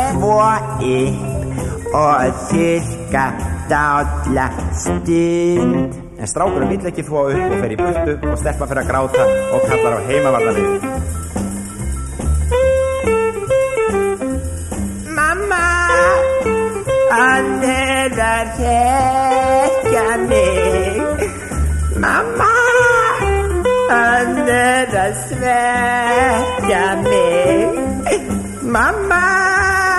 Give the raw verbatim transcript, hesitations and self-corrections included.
svo upp og þurrka dálitla stund. En strákurinn vill ekki þvo upp og fer í burtu og stelpan fer að gráta og kallar á heimavarnarlið. Mamma, hann er að hrekja mig. Mamma, hann er að svekja mig. Mamma